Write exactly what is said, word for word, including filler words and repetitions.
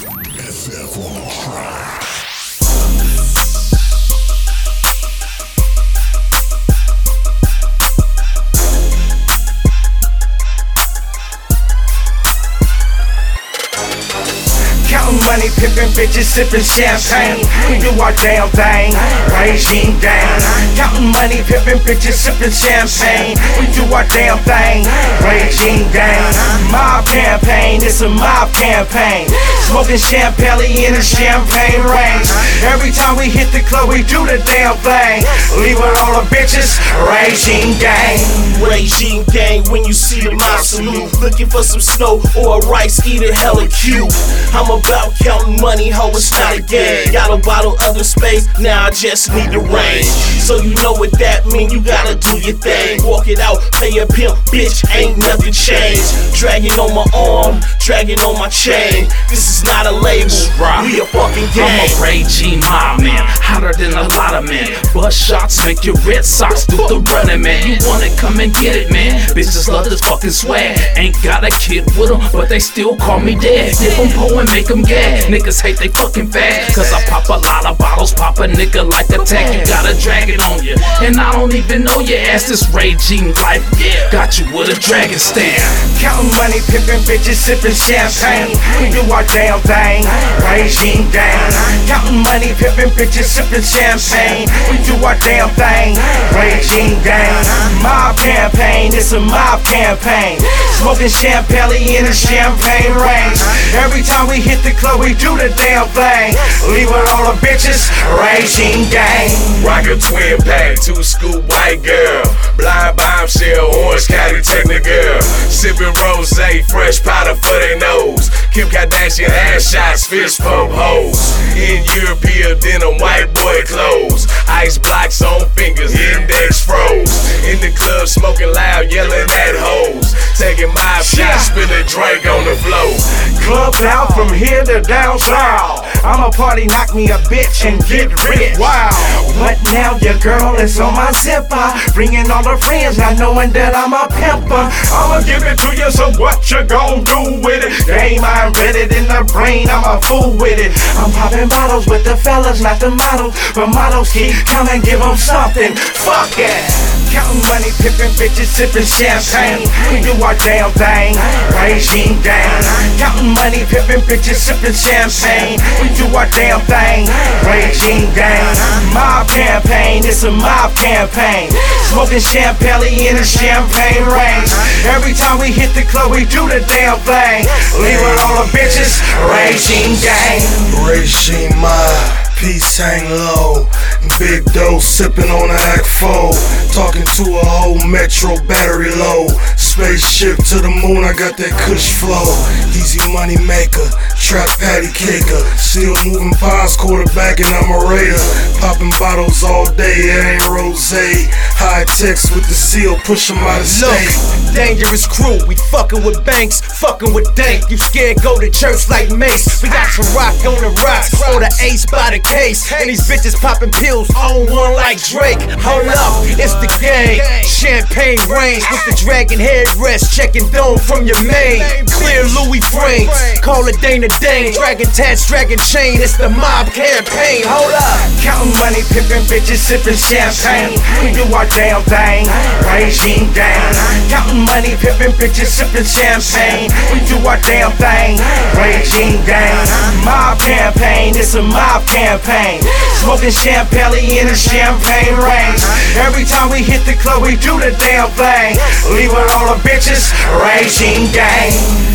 S F on the track. Counting money, pimping bitches, sipping champagne. We do our damn thing, regime gang. Counting money, pimping bitches, sipping champagne. We do our damn thing, regime gang. Mob campaign, it's a mob campaign. Smoking champagne in a champagne range. Every time we hit the club, we do the damn thing. Leave it all the bitches, regime gang. Regime gang, when you see the mob salute, looking for some snow or a rice eater, hella cute. I'm about counting money, ho, it's not a game. Got a bottle of the space, now I just need the range. So you know what that mean, you gotta do your thing. Walk it out, pay a pimp, bitch, ain't nothing changed. Dragging on my arm, dragging on my chain. This is not a label, we a fucking gang. I'm a regime mob man, hotter than a lot of men. Bust shots, make your red socks do the running, man. You want it, come and get it, man. Bitches love this fucking swag. Ain't got a kid with them, but they still call me dad. Dip them po and make them gag. Niggas hate they fucking fat, cause I pop a lot of bottles, pop a nigga like a tag. You gotta drag it on you, and I don't even know your ass. This regime life, yeah, got you with a dragon stand. Counting money, pimping bitches, sipping champagne. We do our damn thing, regime gang. Counting money, pimping bitches, sipping champagne. We do our damn thing, regime gang. Mob campaign, it's a mob campaign. Smoking champagne in a champagne range. Every time we hit the club, we do the damn thing. Leave it all the bitches, regime gang. Rock a twin pack, two scoop white girl. Blind bombshell, orange county technical. Sipping rose, fresh powder for their nose. Kim Kardashian ass shots, fist pump hoes. In European denim, white boy clothes. Ice blocks on fingers, index froze. In the club, smoking loud, yelling at hoes. Taking my shot, spilling drink on the floor. Club out from here to down south. I'ma party, knock me a bitch and get rich. Wow. But now your girl is on my zipper, bringing all her friends, not knowing that I'm a pimper. I'ma give it to you, so what you gon' do with it? Game, I'm ready in the brain, I'm a fool with it. I'm popping bottles with the fellas, not the models. But models keep coming, give them something. Fuck it. Counting money, pimping bitches, sipping champagne. We do our damn thing, regime gang. Counting money, pimping bitches, sipping champagne. We do our damn thing, regime gang. Mob campaign, it's a mob campaign. Smoking champagne in a champagne range. Every time we hit the club, we do the damn thing. Leave it all the bitches, regime gang. Regime mob. Peace hang low, big dough sipping on an act four. Talking to a whole metro battery low. Spaceship to the moon, I got that kush flow. Easy money maker, trap patty caker. Still moving pies, quarterback and I'm a raider. Popping bottles all day, it ain't rosé. High techs with the seal, push 'em out of state. Look, dangerous crew, we fucking with banks, fucking with dank. You scared, go to church like Mace. We got some rock on the rocks, or the ace by the case. And these bitches popping pills on one like Drake. Hold up, it's the gang. Champagne range with the dragon headrest, checking dome from your main. Clear Louis frames, call it Dana Dane. Dragon tats, dragon chain, it's the mob campaign. Hold up. Counting money, pimping bitches, sipping champagne. We do our damn thing, regime gang. Counting money, pimping bitches, sipping champagne. We do our damn thing, regime gang. Mob campaign, it's a mob campaign. Smoking champagne in a champagne range. Every time we hit the club, we do the damn thing. Leave it all the bitches, regime gang.